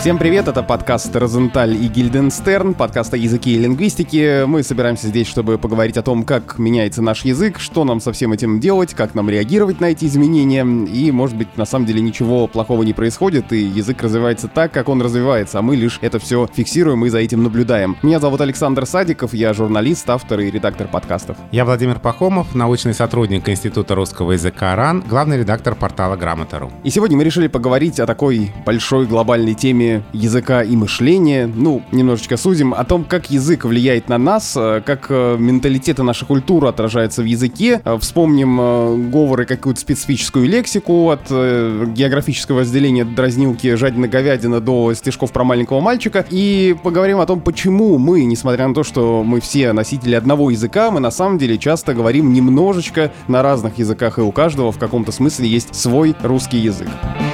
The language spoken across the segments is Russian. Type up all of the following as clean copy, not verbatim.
Всем привет, это подкаст «Розенталь и Гильденстерн», подкаст о языке и лингвистике. Мы собираемся здесь, чтобы поговорить о том, как меняется наш язык, что нам со всем этим делать, как нам реагировать на эти изменения. И, может быть, на самом деле ничего плохого не происходит, и язык развивается так, как он развивается, а мы лишь это все фиксируем и за этим наблюдаем. Меня зовут Александр Садиков, я журналист, автор и редактор подкастов. Я Владимир Пахомов, научный сотрудник Института русского языка РАН, главный редактор портала Грамота.ру. И сегодня мы решили поговорить о такой большой глобальной теме языка и мышления. Немножечко сузим о том, как язык влияет на нас, как менталитет и наша культура отражается в языке. Вспомним говоры, какую-то специфическую лексику, от географического разделения дразнилки «жадина-говядина» до стишков про маленького мальчика. И поговорим о том, почему мы, несмотря на то, что мы все носители одного языка, мы на самом деле часто говорим немножечко на разных языках, и у каждого в каком-то смысле есть свой русский язык.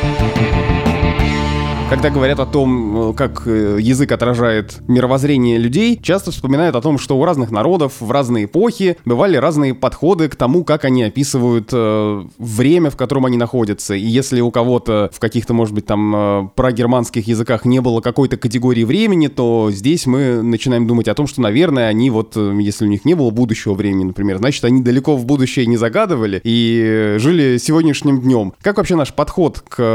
Когда говорят о том, как язык отражает мировоззрение людей, часто вспоминают о том, что у разных народов в разные эпохи бывали разные подходы к тому, как они описывают время, в котором они находятся. И если у кого-то в каких-то, может быть, там прогерманских языках не было какой-то категории времени, то здесь мы начинаем думать о том, что, наверное, они если у них не было будущего времени, например, значит, они далеко в будущее не загадывали и жили сегодняшним днем. Как вообще наш подход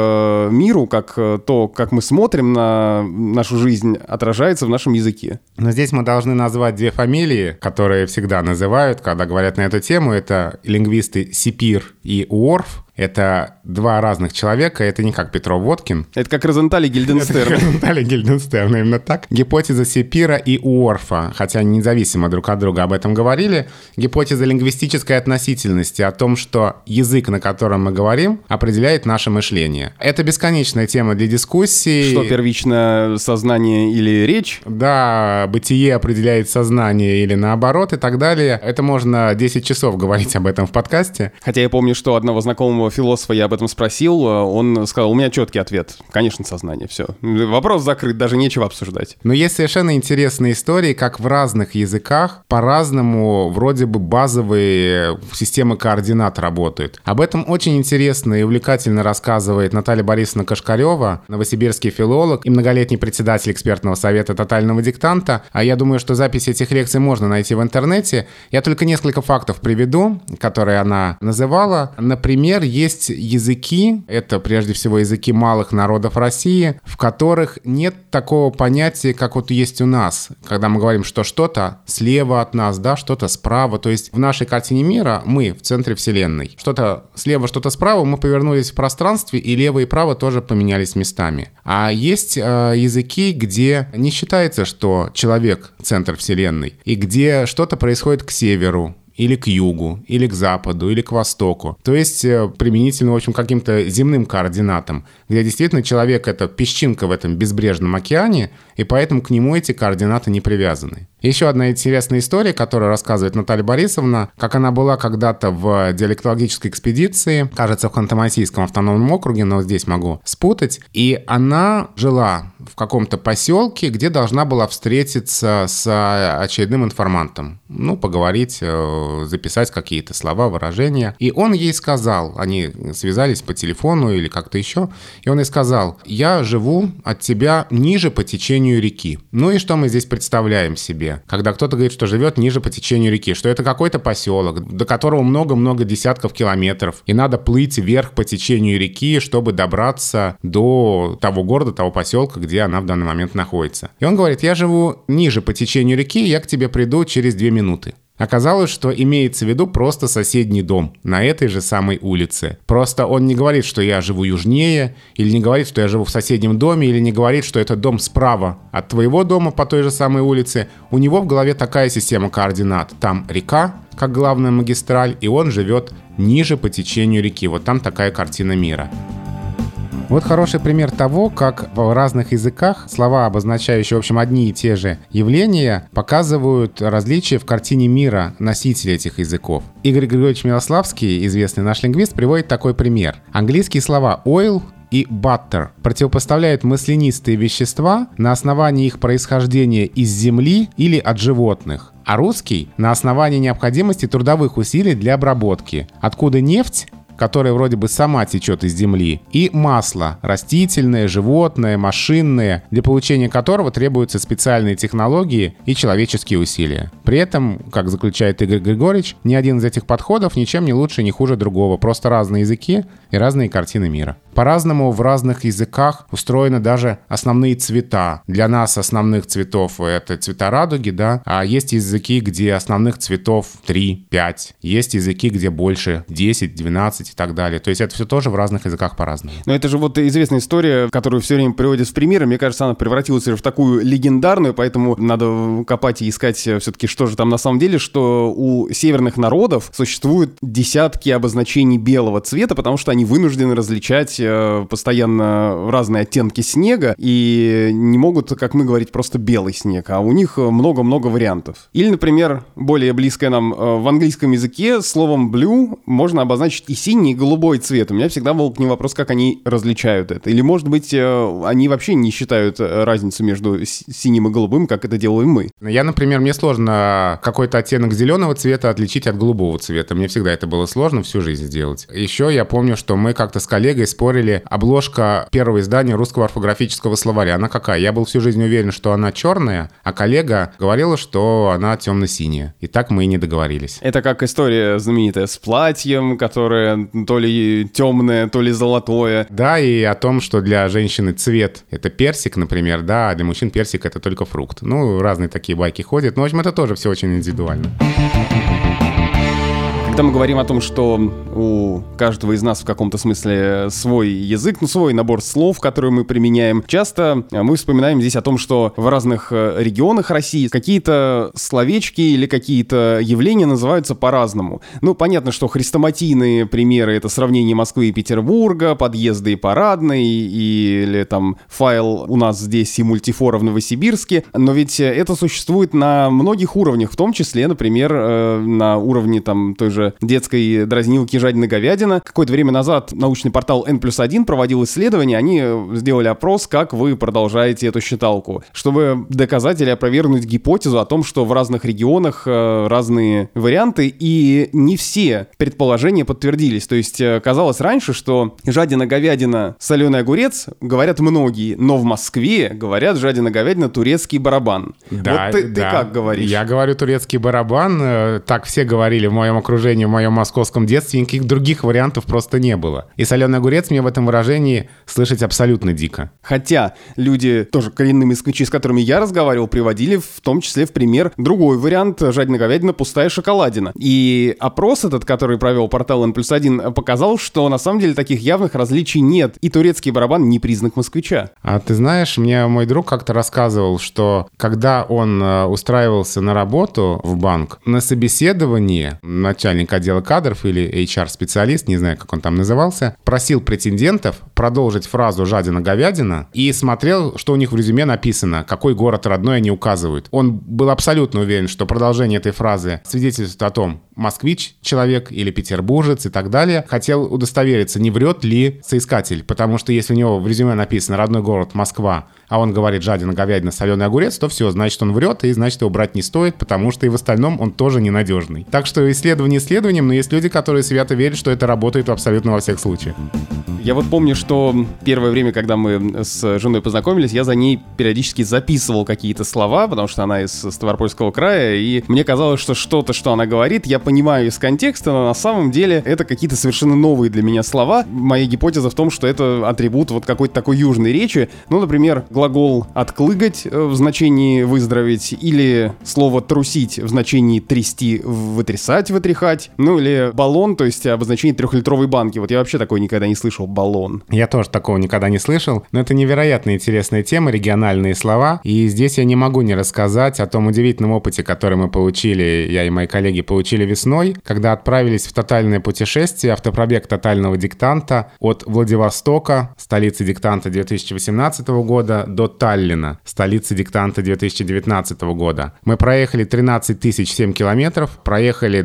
к миру, как мы смотрим на нашу жизнь, отражается в нашем языке? Но здесь мы должны назвать две фамилии, которые всегда называют, когда говорят на эту тему. Это лингвисты Сипир и Уорф. Это два разных человека, это не как Петров-Водкин. Это как Розенталь и Гильденстерн. Это Розенталь и Гильденстерн, именно так. Гипотеза Сипира и Уорфа, хотя они независимо друг от друга об этом говорили. Гипотеза лингвистической относительности, о том, что язык, на котором мы говорим, определяет наше мышление. Это бесконечная тема для дискуссий. Что первично, сознание или речь? Да, бытие определяет сознание или наоборот и так далее. Это можно 10 часов говорить об этом в подкасте. Хотя я помню, что одного знакомого философа я об этом спросил, он сказал, у меня четкий ответ. Конечно, сознание, все. Вопрос закрыт, даже нечего обсуждать. Но есть совершенно интересные истории, как в разных языках по-разному вроде бы базовые системы координат работают. Об этом очень интересно и увлекательно рассказывает Наталья Борисовна Кашкарева, новосибирский филолог и многолетний председатель экспертного совета «Тотального диктанта». А я думаю, что запись этих лекций можно найти в интернете. Я только несколько фактов приведу, которые она называла. Например, есть языки, это прежде всего языки малых народов России, в которых нет такого понятия, как вот есть у нас, когда мы говорим, что что-то слева от нас, да, что-то справа. То есть в нашей картине мира мы в центре Вселенной. Что-то слева, что-то справа, мы повернулись в пространстве, и лево и право тоже поменялись местами. А есть языки, где не считается, что человек — центр Вселенной, и где что-то происходит к северу, или к югу, или к западу, или к востоку. То есть применительно, в общем, к каким-то земным координатам, где действительно человек — это песчинка в этом безбрежном океане, и поэтому к нему эти координаты не привязаны. Еще одна интересная история, которую рассказывает Наталья Борисовна, как она была когда-то в диалектологической экспедиции, кажется, в Ханты-Мансийском автономном округе, но здесь могу спутать, и она жила в каком-то поселке, где должна была встретиться с очередным информантом. Поговорить, записать какие-то слова, выражения. И он ей сказал, они связались по телефону или как-то еще, и он ей сказал: «Я живу от тебя ниже по течению реки». И что мы здесь представляем себе? Когда кто-то говорит, что живет ниже по течению реки, что это какой-то поселок, до которого много-много десятков километров, и надо плыть вверх по течению реки, чтобы добраться до того города, того поселка, где она в данный момент находится. И он говорит: «Я живу ниже по течению реки, я к тебе приду через 2 минуты». Оказалось, что имеется в виду просто соседний дом на этой же самой улице. Просто он не говорит, что я живу южнее, или не говорит, что я живу в соседнем доме, или не говорит, что этот дом справа от твоего дома по той же самой улице. У него в голове такая система координат. Там река, как главная магистраль, и он живет ниже по течению реки. Вот там такая картина мира. Вот хороший пример того, как в разных языках слова, обозначающие, в общем, одни и те же явления, показывают различия в картине мира носителей этих языков. Игорь Григорьевич Милославский, известный наш лингвист, приводит такой пример. Английские слова oil и butter противопоставляют маслянистые вещества на основании их происхождения из земли или от животных, а русский — на основании необходимости трудовых усилий для обработки, откуда нефть которая вроде бы сама течет из земли, и масло растительное, животное, машинное, для получения которого требуются специальные технологии и человеческие усилия. При этом, как заключает Игорь Григорьевич, ни один из этих подходов ничем не лучше, не хуже другого, просто разные языки и разные картины мира. По-разному в разных языках устроены даже основные цвета. Для нас основных цветов это цвета радуги, да, а есть языки, где основных цветов 3, 5. Есть языки, где больше 10, 12 и так далее. То есть это все тоже в разных языках по-разному. Но это же вот известная история, которую все время приводят в примеры. Мне кажется, она превратилась уже в такую легендарную, поэтому надо копать и искать все-таки, что же там на самом деле, что у северных народов существуют десятки обозначений белого цвета, потому что они вынуждены различать постоянно разные оттенки снега и не могут, как мы говорить, просто белый снег, а у них много-много вариантов. Или, например, более близкое нам в английском языке словом blue можно обозначить и синий, и голубой цвет. У меня всегда был к ним вопрос, как они различают это. Или, может быть, они вообще не считают разницу между синим и голубым, как это делаем мы. Мне сложно какой-то оттенок зеленого цвета отличить от голубого цвета. Мне всегда это было сложно всю жизнь сделать. Еще я помню, что мы как-то с коллегой спорили, обложка первого издания русского орфографического словаря. Она какая? Я был всю жизнь уверен, что она черная, а коллега говорила, что она темно-синяя. И так мы и не договорились. Это как история знаменитая с платьем, которое то ли темное, то ли золотое. Да, и о том, что для женщины цвет — это персик, например, да, а для мужчин персик — это только фрукт. Ну, разные такие байки ходят. Но, в общем, это тоже все очень индивидуально. Когда мы говорим о том, что у каждого из нас в каком-то смысле свой язык, свой набор слов, которые мы применяем, часто мы вспоминаем здесь о том, что в разных регионах России какие-то словечки или какие-то явления называются по-разному. Понятно, что хрестоматийные примеры — это сравнение Москвы и Петербурга, подъезды и парадные, или там файл у нас здесь и мультифора в Новосибирске, но ведь это существует на многих уровнях, в том числе, например, на уровне там той же детской дразнилки «Жадина-говядина». Какое-то время назад научный портал N+1 проводил исследование, они сделали опрос, как вы продолжаете эту считалку, чтобы доказать или опровергнуть гипотезу о том, что в разных регионах разные варианты, и не все предположения подтвердились. То есть казалось раньше, что «жадина-говядина, соленый огурец» говорят многие, но в Москве говорят «жадина-говядина, турецкий барабан». Да, вот ты как говоришь? Я говорю турецкий барабан, так все говорили в моем окружении, в моем московском детстве, никаких других вариантов просто не было. И соленый огурец мне в этом выражении слышать абсолютно дико. Хотя люди, тоже коренные москвичи, с которыми я разговаривал, приводили в том числе в пример другой вариант «жадина-говядина, пустая шоколадина». И опрос этот, который провел портал N+1, показал, что на самом деле таких явных различий нет. И турецкий барабан не признак москвича. А ты знаешь, мне мой друг как-то рассказывал, что когда он устраивался на работу в банк, на собеседовании начальник отдела кадров или HR-специалист, не знаю, как он там назывался, просил претендентов продолжить фразу «жадина-говядина» и смотрел, что у них в резюме написано, какой город родной они указывают. Он был абсолютно уверен, что продолжение этой фразы свидетельствует о том, москвич человек или петербуржец и так далее. Хотел удостовериться, не врет ли соискатель, потому что если у него в резюме написано «родной город Москва», а он говорит «жадина-говядина, соленый огурец», то все, значит, он врет, и значит, его брать не стоит, потому что и в остальном он тоже ненадежный. Так что исследование исследованием, но есть люди, которые свято верят, что это работает абсолютно во всех случаях. Я вот помню, что первое время, когда мы с женой познакомились, я за ней периодически записывал какие-то слова, потому что она из Ставропольского края, и мне казалось, что что-то, что она говорит, я понимаю из контекста, но на самом деле это какие-то совершенно новые для меня слова. Моя гипотеза в том, что это атрибут вот какой-то такой южной речи. Например, глагол «отклыгать» в значении «выздороветь», или слово «трусить» в значении «трясти», «вытрясать», «вытряхать», или «баллон», то есть обозначение 3-литровой банки. Вот я вообще такое никогда не слышал. Баллон. Я тоже такого никогда не слышал, но это невероятно интересная тема, региональные слова, и здесь я не могу не рассказать о том удивительном опыте, который мы получили, я и мои коллеги получили весной, когда отправились в тотальное путешествие, автопробег тотального диктанта от Владивостока, столицы диктанта 2018 года, до Таллина, столицы диктанта 2019 года. Мы проехали 13 007 километров, проехали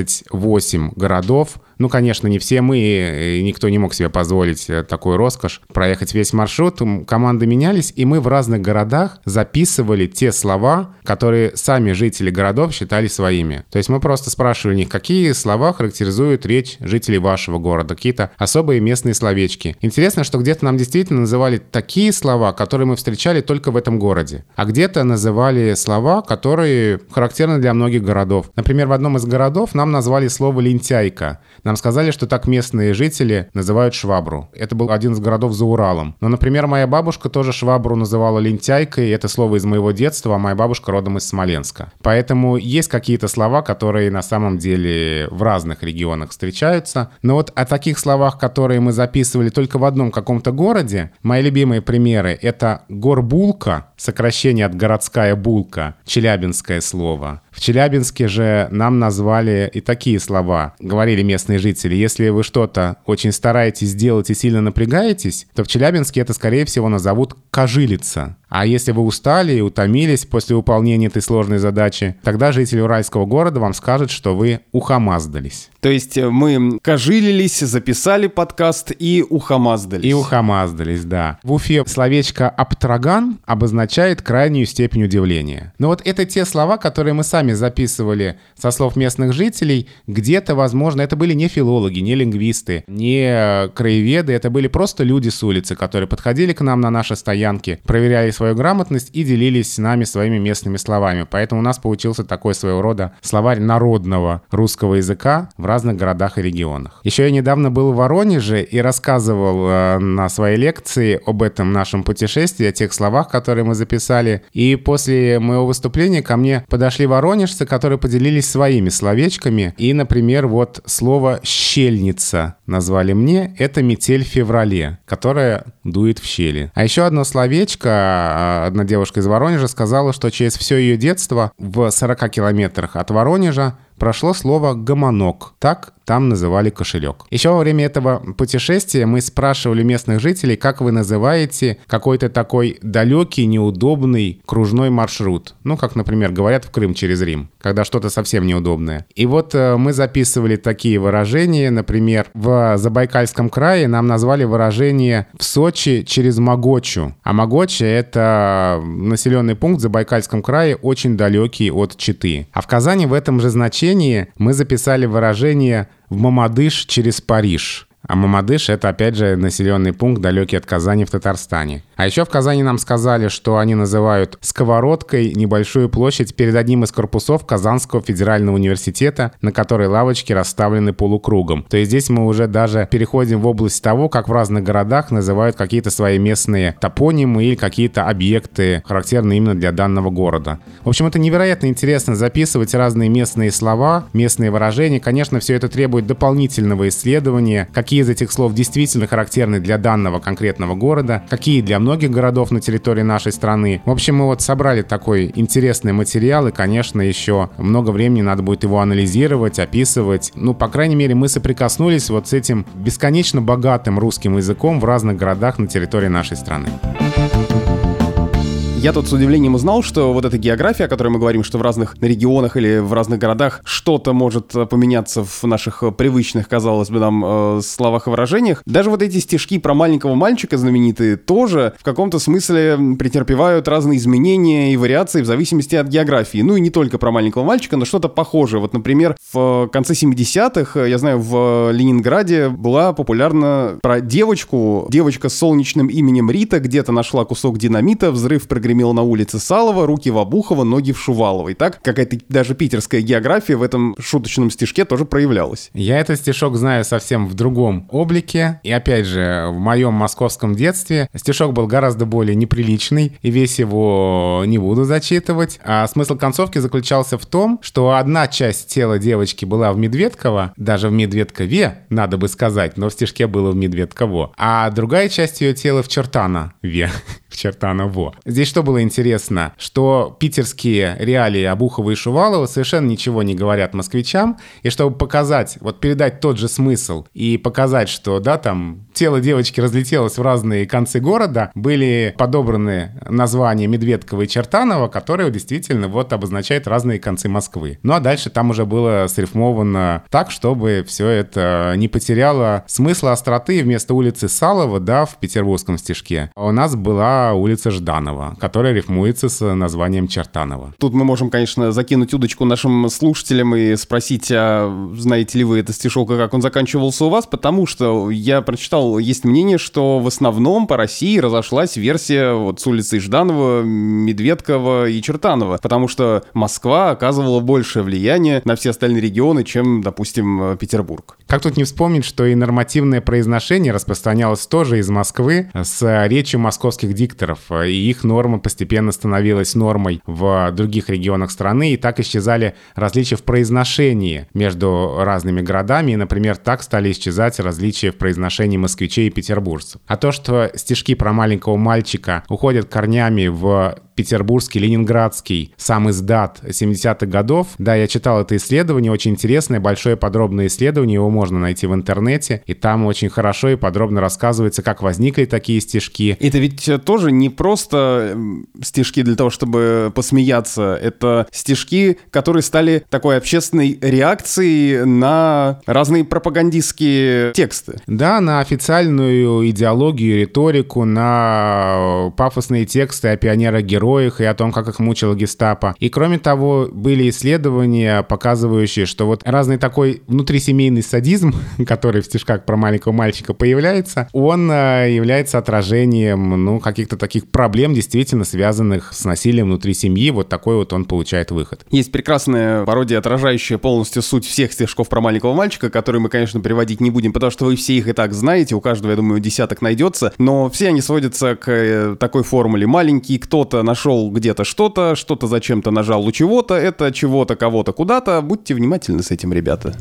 28 городов. Ну, конечно, не все мы, и никто не мог себе позволить такую роскошь проехать весь маршрут. Команды менялись, и мы в разных городах записывали те слова, которые сами жители городов считали своими. То есть мы просто спрашивали у них, какие слова характеризуют речь жителей вашего города, какие-то особые местные словечки. Интересно, что где-то нам действительно называли такие слова, которые мы встречали только в этом городе, а где-то называли слова, которые характерны для многих городов. Например, в одном из городов нам назвали слово «лентяйка». Нам сказали, что так местные жители называют швабру. Это был один из городов за Уралом. Но, например, моя бабушка тоже швабру называла лентяйкой. Это слово из моего детства, а моя бабушка родом из Смоленска. Поэтому есть какие-то слова, которые на самом деле в разных регионах встречаются. Но вот о таких словах, которые мы записывали только в одном каком-то городе, мои любимые примеры — это горбулка, сокращение от городская булка, челябинское слово. В Челябинске же нам назвали и такие слова, говорили местные жители. Если вы что-то очень стараетесь сделать и сильно напрягаетесь, то в Челябинске это, скорее всего, назовут «кожилица». А если вы устали и утомились после выполнения этой сложной задачи, тогда жители уральского города вам скажут, что вы ухамаздались. То есть мы кожилились, записали подкаст и ухамаздались. И ухамаздались, да. В Уфе словечко «аптраган» обозначает крайнюю степень удивления. Но вот это те слова, которые мы сами записывали со слов местных жителей. Где-то, возможно, это были не филологи, не лингвисты, не краеведы. Это были просто люди с улицы, которые подходили к нам на наши стоянки, проверяли свою грамотность и делились с нами своими местными словами. Поэтому у нас получился такой своего рода словарь народного русского языка в разных городах и регионах. Еще я недавно был в Воронеже и рассказывал на своей лекции об этом нашем путешествии, о тех словах, которые мы записали. И после моего выступления ко мне подошли воронежцы, которые поделились своими словечками. И, например, вот слово «щельница» назвали мне. Это метель в феврале, которая дует в щели. А еще одно словечко. Одна девушка из Воронежа сказала, что через все ее детство в 40 километрах от Воронежа прошло слово «гомонок». Так там называли кошелек. Еще во время этого путешествия мы спрашивали местных жителей, как вы называете какой-то такой далекий, неудобный кружной маршрут. Ну, как, например, говорят в Крым через Рим, когда что-то совсем неудобное. И вот мы записывали такие выражения. Например, в Забайкальском крае нам назвали выражение «в Сочи через Могочу». А Могоча — это населенный пункт в Забайкальском крае, очень далекий от Читы. А в Казани в этом же значении мы записали выражение «в Мамадыш через Париж». А Мамадыш — это, опять же, населенный пункт, далекий от Казани в Татарстане. А еще в Казани нам сказали, что они называют сковородкой небольшую площадь перед одним из корпусов Казанского федерального университета, на которой лавочки расставлены полукругом. То есть здесь мы уже даже переходим в область того, как в разных городах называют какие-то свои местные топонимы или какие-то объекты, характерные именно для данного города. В общем, это невероятно интересно записывать разные местные слова, местные выражения. Конечно, все это требует дополнительного исследования, какие из этих слов действительно характерны для данного конкретного города, какие для многих городов на территории нашей страны. В общем, мы вот собрали такой интересный материал, и, конечно, еще много времени надо будет его анализировать, описывать. Ну, по крайней мере, мы соприкоснулись вот с этим бесконечно богатым русским языком в разных городах на территории нашей страны. Я тут с удивлением узнал, что вот эта география, о которой мы говорим, что в разных регионах или в разных городах что-то может поменяться в наших привычных, казалось бы, нам словах и выражениях. Даже вот эти стишки про маленького мальчика знаменитые тоже в каком-то смысле претерпевают разные изменения и вариации в зависимости от географии. Ну и не только про маленького мальчика, но что-то похожее. Вот, например, в конце 70-х, я знаю, в Ленинграде была популярна про девочку. Девочка с солнечным именем Рита где-то нашла кусок динамита, взрыв прогремел на улице Салова, руки в Обухова, ноги в Шувалова. И так какая-то даже питерская география в этом шуточном стишке тоже проявлялась. Я этот стишок знаю совсем в другом облике. И опять же, в моем московском детстве стишок был гораздо более неприличный, и весь его не буду зачитывать. А смысл концовки заключался в том, что одна часть тела девочки была в Медведково, даже в Медведкове, надо бы сказать, но в стишке было в Медведково, а другая часть ее тела в Чертанове, в Чертаново. Здесь что что было интересно, что питерские реалии Обухова и Шувалова совершенно ничего не говорят москвичам, и чтобы показать, вот передать тот же смысл и показать, что, да, там тело девочки разлетелось в разные концы города, были подобраны названия Медведкова и Чертанова, которые действительно вот обозначают разные концы Москвы. Ну а дальше там уже было срифмовано так, чтобы все это не потеряло смысла, остроты. Вместо улицы Салова, да, в петербургском стишке у нас была улица Жданова, которая рифмуется с названием Чертанова. Тут мы можем, конечно, закинуть удочку нашим слушателям и спросить, а знаете ли вы этот стишок и как он заканчивался у вас, потому что я прочитал, есть мнение, что в основном по России разошлась версия вот с улицей Жданова, Медведкова и Чертанова, потому что Москва оказывала большее влияние на все остальные регионы, чем, допустим, Петербург. Как тут не вспомнить, что и нормативное произношение распространялось тоже из Москвы с речью московских дикторов, и их норма постепенно становилась нормой в других регионах страны, и так исчезали различия в произношении между разными городами, и, например, так стали исчезать различия в произношении москвичей и петербуржцев. А то, что стишки про маленького мальчика уходят корнями в петербургский, ленинградский сам издат 70-х годов. Да, я читал это исследование, очень интересное, большое подробное исследование, его можно найти в интернете, и там очень хорошо и подробно рассказывается, как возникли такие стишки. Это ведь тоже не просто стишки для того, чтобы посмеяться, это стишки, которые стали такой общественной реакцией на разные пропагандистские тексты. Да, на официальную идеологию, риторику, на пафосные тексты о пионерах-героях и о том, как их мучила гестапо. И кроме того, были исследования, показывающие, что вот разный такой внутрисемейный садизм, который в стишках про маленького мальчика появляется, он является отражением, каких-то таких проблем, действительно связанных с насилием внутри семьи. Вот такой вот он получает выход. Есть прекрасная пародия, отражающая полностью суть всех стишков про маленького мальчика, которые мы, конечно, переводить не будем, потому что вы все их и так знаете, у каждого, я думаю, десяток найдется, но все они сводятся к такой формуле. Маленький кто-то нашел где-то что-то зачем-то нажал у чего-то, это чего-то, кого-то, куда-то. Будьте внимательны с этим, ребята.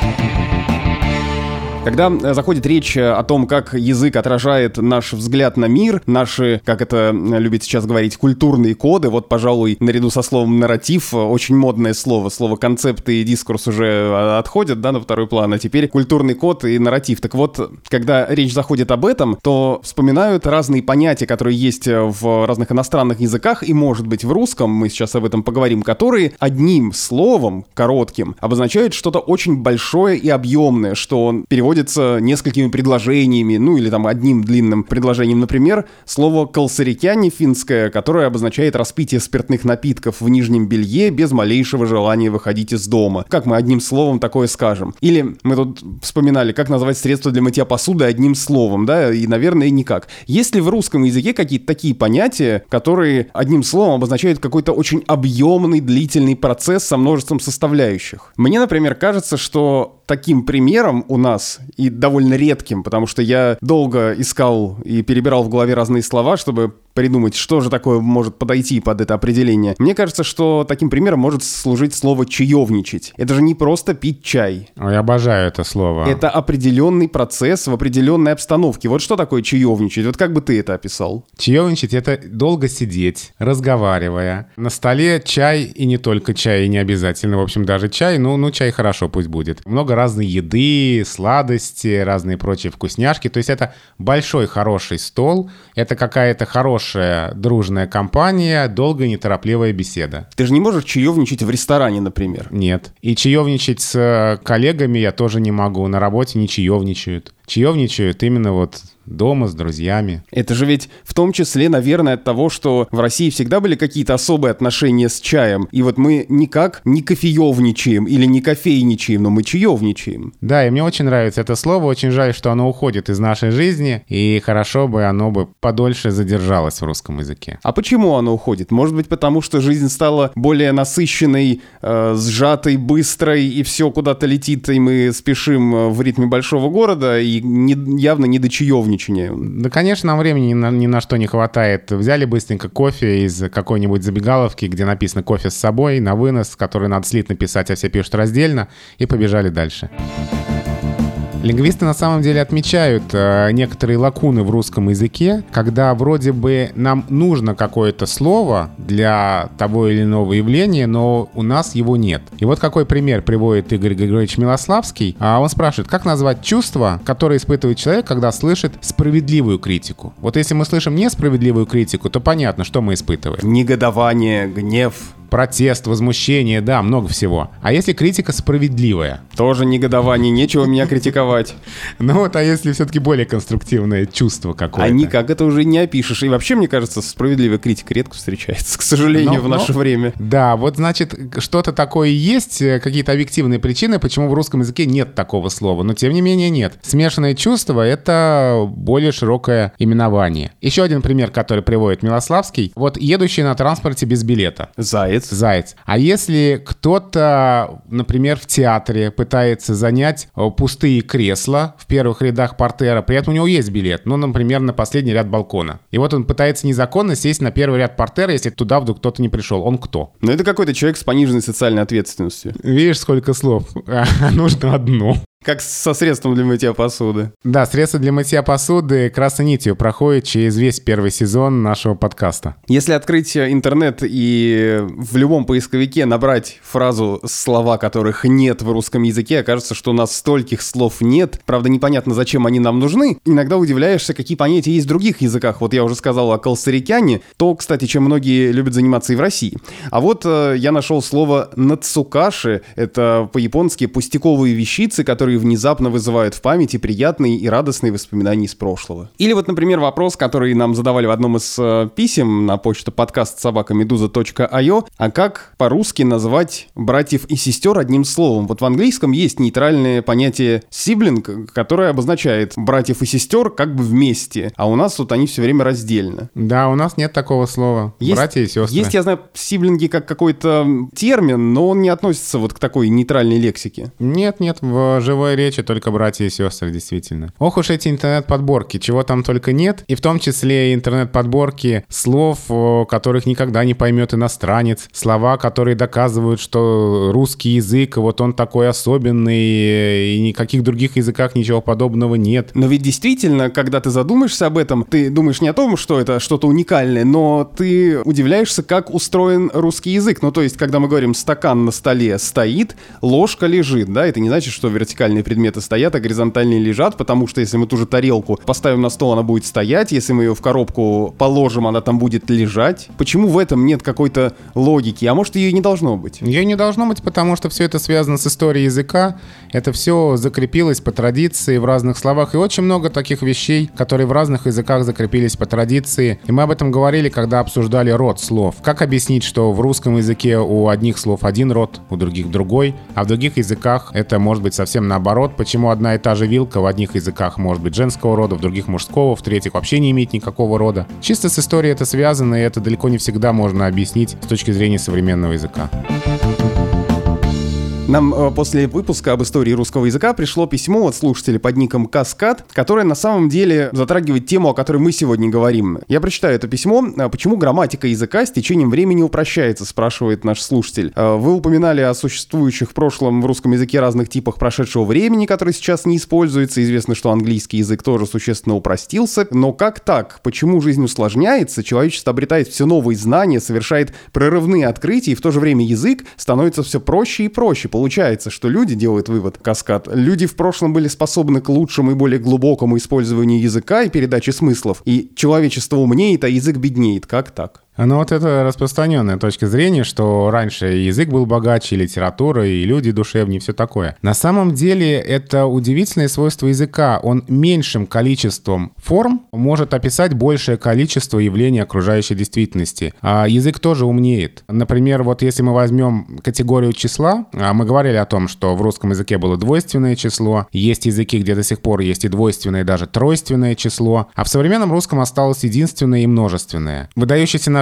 Когда заходит речь о том, как язык отражает наш взгляд на мир, наши, как это любят сейчас говорить, культурные коды, вот, пожалуй, наряду со словом «нарратив», очень модное слово «концепты» и «дискурс» уже отходят, да, на второй план, а теперь культурный код и нарратив. Так вот, когда речь заходит об этом, то вспоминают разные понятия, которые есть в разных иностранных языках, и, может быть, в русском, мы сейчас об этом поговорим, которые одним словом, коротким, обозначают что-то очень большое и объемное, что он переводится несколькими предложениями, или там одним длинным предложением. Например, слово «колсарикяне» финское, которое обозначает распитие спиртных напитков в нижнем белье без малейшего желания выходить из дома. Как мы одним словом такое скажем? Или мы тут вспоминали, как назвать средства для мытья посуды одним словом, да, и, наверное, никак. Есть ли в русском языке какие-то такие понятия, которые одним словом обозначают какой-то очень объемный, длительный процесс со множеством составляющих? Мне, например, кажется, что таким примером у нас, и довольно редким, потому что я долго искал и перебирал в голове разные слова, чтобы придумать, что же такое может подойти под это определение. Мне кажется, что таким примером может служить слово «чаевничать». Это же не просто пить чай. Ой, я обожаю это слово. Это определенный процесс в определенной обстановке. Вот что такое чаевничать? Вот как бы ты это описал? Чаевничать — это долго сидеть, разговаривая. На столе чай, и не только чай, и не обязательно, в общем, даже чай. Чай хорошо, пусть будет. Много разной еды, сладости, разные прочие вкусняшки. То есть это большой, хороший стол. Это какая-то хорошая, дружная компания, долгая, неторопливая беседа. Ты же не можешь чаевничать в ресторане, например? Нет. И чаевничать с коллегами я тоже не могу. На работе не чаевничают. Чаевничают именно вот дома с друзьями. Это же ведь в том числе, наверное, от того, что в России всегда были какие-то особые отношения с чаем. И вот мы никак не кофеевничаем или не кофейничаем, но мы чаевничаем. Да, и мне очень нравится это слово. Очень жаль, что оно уходит из нашей жизни. И хорошо бы оно бы подольше задержалось в русском языке. А почему оно уходит? Может быть, потому что жизнь стала более насыщенной, сжатой, быстрой, и все куда-то летит, и мы спешим в ритме большого города, и явно не до чаевничания. Да, конечно, нам времени ни на что не хватает. Взяли быстренько кофе из какой-нибудь забегаловки, где написано «кофе с собой», на вынос, который надо слитно писать, а все пишут раздельно, и побежали дальше. Лингвисты на самом деле отмечают некоторые лакуны в русском языке, когда вроде бы нам нужно какое-то слово для того или иного явления, но у нас его нет. И вот какой пример приводит Игорь Григорьевич Милославский. Он спрашивает, как назвать чувство, которое испытывает человек, когда слышит справедливую критику. Вот если мы слышим несправедливую критику, то понятно, что мы испытываем. Негодование, гнев. Протест, возмущение, да, много всего. А если критика справедливая? Тоже негодование, нечего меня критиковать. Ну вот, а если все-таки более конструктивное чувство какое-то? А никак это уже не опишешь. И вообще, мне кажется, справедливая критика редко встречается, к сожалению, в наше время. Да, вот значит, что-то такое есть, какие-то объективные причины, почему в русском языке нет такого слова. Но тем не менее нет. Смешанное чувство — это более широкое именование. Еще один пример, который приводит Милославский. Вот едущий на транспорте без билета. Заяц. А если кто-то, например, в театре пытается занять пустые кресла в первых рядах портера, при этом у него есть билет, ну, например, на последний ряд балкона. И вот он пытается незаконно сесть на первый ряд портера, если туда вдруг кто-то не пришел. Он кто? Ну, это какой-то человек с пониженной социальной ответственностью. Видишь, сколько слов. Нужно одно. Как со средством для мытья посуды. Да, средство для мытья посуды красной нитью проходит через весь первый сезон нашего подкаста. Если открыть интернет и в любом поисковике набрать фразу слова, которых нет в русском языке, окажется, что у нас стольких слов нет. Правда, непонятно, зачем они нам нужны. Иногда удивляешься, какие понятия есть в других языках. Вот я уже сказал о колсарикяне, то, кстати, чем многие любят заниматься и в России. А вот я нашел слово «нацукаши». Это по-японски пустяковые вещицы, которые внезапно вызывают в памяти приятные и радостные воспоминания из прошлого. Или вот, например, вопрос, который нам задавали в одном из писем на почту podcast@meduza.io. А как по-русски назвать братьев и сестер одним словом? Вот в английском есть нейтральное понятие sibling, которое обозначает братьев и сестер как бы вместе, а у нас тут они все время раздельно. Да, у нас нет такого слова. Братья и сестры. Есть, я знаю, сиблинги как какой-то термин, но он не относится вот к такой нейтральной лексике. Нет, в живой речи только братья и сестры, действительно. Ох уж эти интернет-подборки, чего там только нет. И в том числе интернет-подборки слов, которых никогда не поймет иностранец. Слова, которые доказывают, что русский язык, вот он такой особенный, и никаких других языках ничего подобного нет. Но ведь действительно, когда ты задумаешься об этом, ты думаешь не о том, что это что-то уникальное, но ты удивляешься, как устроен русский язык. Ну, то есть, когда мы говорим «стакан на столе стоит», ложка лежит, да, это не значит, что вертикальные предметы стоят, а горизонтальные лежат, потому что если мы ту же тарелку поставим на стол, она будет стоять, если мы ее в коробку положим, она там будет лежать. Почему в этом нет какой-то логики? А может, ее и не должно быть? Ее не должно быть, потому что все это связано с историей языка. Это все закрепилось по традиции в разных словах. И очень много таких вещей, которые в разных языках закрепились по традиции. И мы об этом говорили, когда обсуждали род слов. Как объяснить, что в русском языке у одних слов один род, у других другой, а в других языках это может быть совсем наоборот. Почему одна и та же вилка в одних языках может быть женского рода, в других мужского, в третьих вообще не имеет никакого рода. Чисто с историей это связано, и это далеко не всегда можно объяснить с точки зрения современного языка. Нам после выпуска об истории русского языка пришло письмо от слушателя под ником Каскад, которое на самом деле затрагивает тему, о которой мы сегодня говорим. Я прочитаю это письмо. Почему грамматика языка с течением времени упрощается, спрашивает наш слушатель. Вы упоминали о существующих в прошлом в русском языке разных типах прошедшего времени, которые сейчас не используются. Известно, что английский язык тоже существенно упростился. Но как так? Почему жизнь усложняется? Человечество обретает все новые знания, совершает прорывные открытия, и в то же время язык становится все проще и проще. Получается, что люди, делают вывод Каскад, люди в прошлом были способны к лучшему и более глубокому использованию языка и передаче смыслов, и человечество умнеет, а язык беднеет. Как так? Ну вот это распространенная точка зрения, что раньше язык был богаче, и литература, и люди душевнее, и все такое. На самом деле это удивительное свойство языка. Он меньшим количеством форм может описать большее количество явлений окружающей действительности. А язык тоже умнеет. Например, вот если мы возьмем категорию числа, мы говорили о том, что в русском языке было двойственное число, есть языки, где до сих пор есть и двойственное, и даже тройственное число, а в современном русском осталось единственное и множественное. Выдающийся наш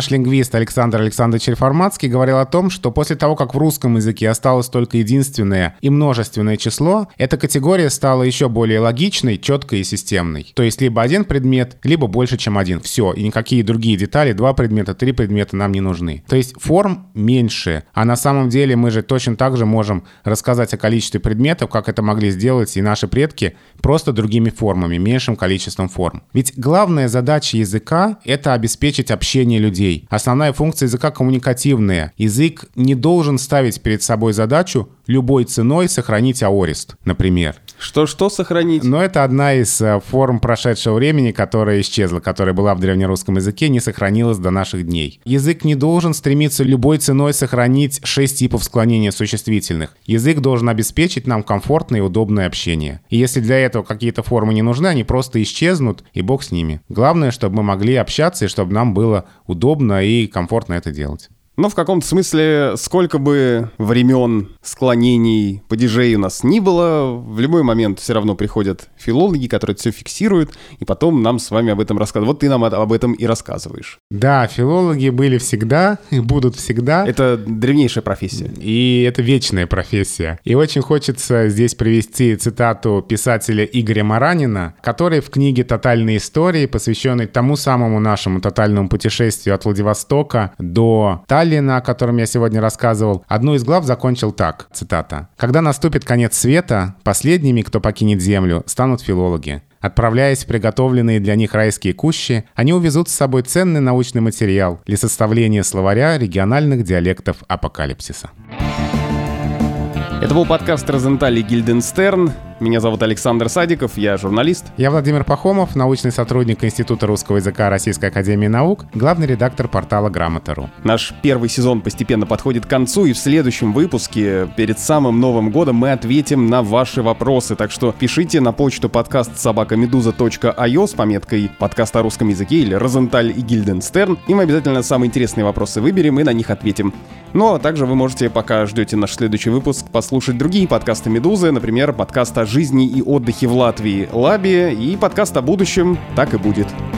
наш лингвист Александр Александрович Реформатский говорил о том, что после того, как в русском языке осталось только единственное и множественное число, эта категория стала еще более логичной, четкой и системной. То есть либо один предмет, либо больше, чем один. Все, и никакие другие детали, 2 предмета, 3 предмета нам не нужны. То есть форм меньше, а на самом деле мы же точно так же можем рассказать о количестве предметов, как это могли сделать и наши предки, просто другими формами, меньшим количеством форм. Ведь главная задача языка — это обеспечить общение людей. Основная функция языка — коммуникативная. Язык не должен ставить перед собой задачу любой ценой сохранить аорист, например. Что сохранить? Но это одна из форм прошедшего времени, которая исчезла, которая была в древнерусском языке, не сохранилась до наших дней. Язык не должен стремиться любой ценой сохранить 6 типов склонения существительных. Язык должен обеспечить нам комфортное и удобное общение. И если для этого какие-то формы не нужны, они просто исчезнут, и бог с ними. Главное, чтобы мы могли общаться, и чтобы нам было удобно и комфортно это делать. Но в каком-то смысле, сколько бы времен, склонений, падежей у нас ни было, в любой момент все равно приходят филологи, которые это все фиксируют, и потом нам с вами об этом рассказывают. Вот ты нам об этом и рассказываешь. Да, филологи были всегда и будут всегда. Это древнейшая профессия. И это вечная профессия. И очень хочется здесь привести цитату писателя Игоря Маранина, который в книге «Тотальные истории», посвященной тому самому нашему тотальному путешествию от Владивостока до Таллина, о котором я сегодня рассказывал, одну из глав закончил так, цитата. «Когда наступит конец света, последними, кто покинет землю, станут филологи. Отправляясь в приготовленные для них райские кущи, они увезут с собой ценный научный материал для составления словаря региональных диалектов апокалипсиса». Это был подкаст «Розенталь и Гильденстерн». Меня зовут Александр Садиков, я журналист. Я Владимир Пахомов, научный сотрудник Института русского языка Российской академии наук, главный редактор портала Грамота.ру. Наш первый сезон постепенно подходит к концу, и в следующем выпуске, перед самым Новым годом, мы ответим на ваши вопросы. Так что пишите на почту podcast@meduza.io с пометкой «Подкаст о русском языке» или «Розенталь и Гильденстерн», и мы обязательно самые интересные вопросы выберем и на них ответим. Ну а также вы можете, пока ждете наш следующий выпуск, послушать другие подкасты «Медузы», например, подкаст о жизни и отдыхе в Латвии «Лаби» и подкаст о будущем «Так и будет».